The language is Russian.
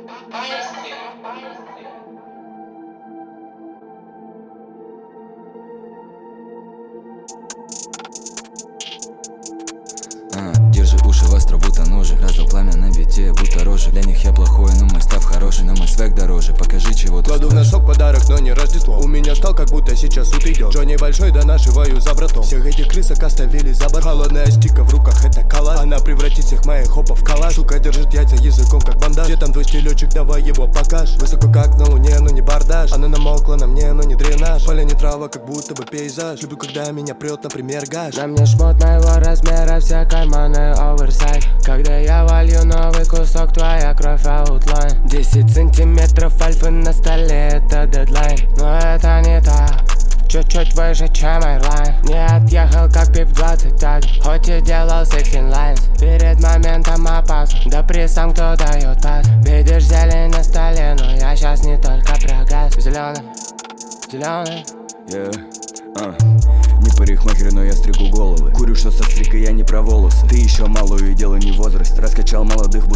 Держи уши востро, будто ножи. Раздал пламя на бите, будто рожи. Для них я плохой, но мой став хороший. Но мой свек дороже, покажи, чего ты кладу в стоишь. носок подарок, но не Рождество. У меня стал, как будто сейчас суд идет. Джонни большой, да нашиваю за братом. Всех этих крысок оставили за борт. Холодная стика в руках, это калаш. Она превратит всех моих хопов в калаш. Сука держит яйца языком, как бандаж. Где там твой стилечек, давай его покаж. Высоко, как на луне, но не бардаш. Она намокла на мне, но не дренаж. Поля не трава, как будто бы пейзаж. Люблю, когда меня прет, например, гаш. На мне шмот моего размера, все карманы оверсайз. Когда я волью новый кусок, твоя кровь аутлайн. 10 сантиметров альфы на столе, это дедлайн. Но это не так, чуть-чуть выше, чем Airline. Не отъехал, как пип 21, хоть и делал 16 lines. Перед моментом опасен, да присам, кто дает пас. Видишь зелень на столе, но я сейчас не только про газ. Зеленый, зеленый. Не парикмахер, но я стригу головы. Курю, что со стригой, я не про волосы. Ты еще малую, и дело не возраст. Раскачал молодых